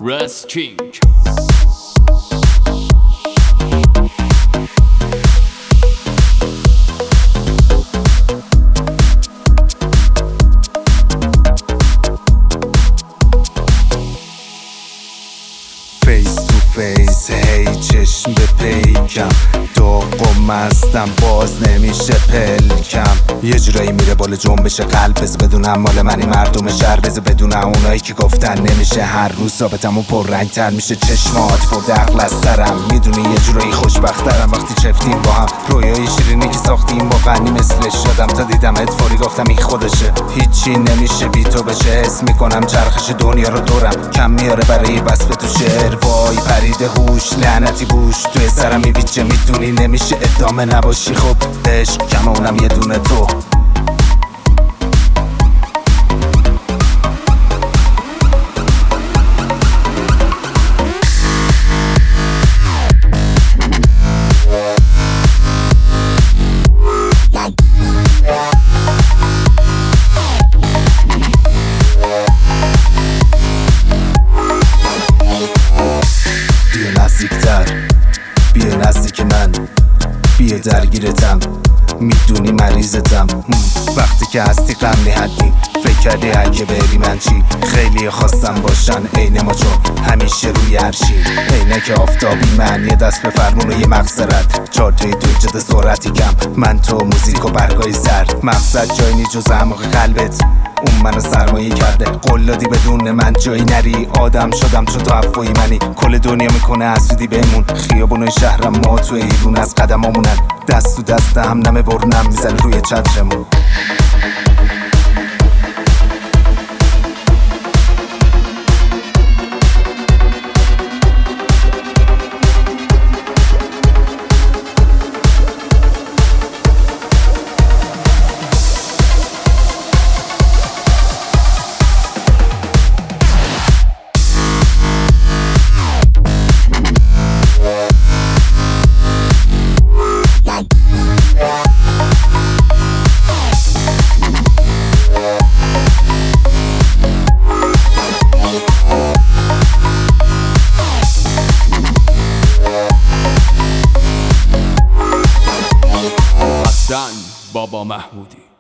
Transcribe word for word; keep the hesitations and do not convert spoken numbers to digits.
Rest King. فیس تو فیس هی چشم به پیکم، داغ و مستم باز نمیشه پلکم. یه جورایی میره بالا جنبش قلب، بز بدونم مال منی مردم شهر، بز بدونم اونایی که گفتن نمیشه. هر روز ثابتم و پررنگ تر میشه، چشمات پر دقل از سرم. میدونی یه جورایی خوشبخترم وقتی چفتیم با هم، رویای شیرینی که ساختیم با غنی مثلش شدم. تا دیدمت فوری گفتم این خودشه، هیچی نمیشه بی تو بشه. حس میکنم چرخش دنیا رو دورم کم میاره برای وصف تو شعر. وای پریده هوش لعنتی بوش توی سرم میویچه، میدونی نمیشه ادامه نباشی. خب عشق کم اونم یه دونه تو. بیا نزدیک من، بیا درگیرتم، میدونی مریضتم. وقتی که هستی غم نهدی، فکر کردی اگه بری من چی؟ خیلی خواستم باشن عین ما چون همیشه روی عرشی. عینک آفتابی من، یه دست به فرمون و یه مغزرت، چار توی دو جد سرعتی کم. من تو موزیک و برگای زرد، مقصد جایی نی جز اعماق قلبت. اون منو سرمایه کرده، قلادی بدون من جایی نری. آدم شدم چون تو هفایی منی، کل دنیا میکنه حسودی بهمون. خیابونای شهرم ما تو ایرون از قدمامونن، دست تو دست هم نمه برنم میزن روی چترمون. بابا محمودی.